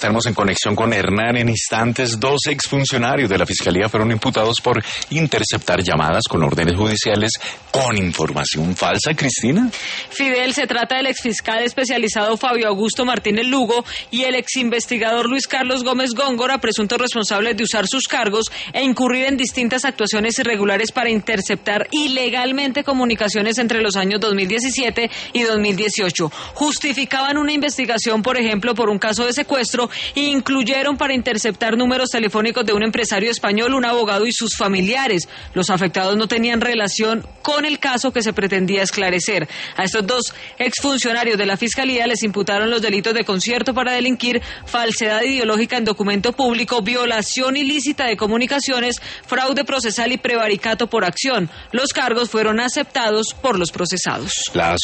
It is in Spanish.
estaremos en conexión con Hernán en instantes. 2 exfuncionarios de la Fiscalía fueron imputados por interceptar llamadas con órdenes judiciales con información falsa. Cristina. Fidel, se trata del exfiscal especializado Fabio Augusto Martínez Lugo y el exinvestigador Luis Carlos Gómez Góngora, presuntos responsables de usar sus cargos e incurrir en distintas actuaciones irregulares para interceptar ilegalmente comunicaciones entre los años 2017 y 2018. Justificaban una investigación, por ejemplo, por un caso de secuestro e incluyeron para interceptar números telefónicos de un empresario español, un abogado y sus familiares. Los afectados no tenían relación con el caso que se pretendía esclarecer. A estos 2 exfuncionarios de la Fiscalía les imputaron los delitos de concierto para delinquir, falsedad ideológica en documento público, violación ilícita de comunicaciones, fraude procesal y prevaricato por acción. Los cargos fueron aceptados por los procesados.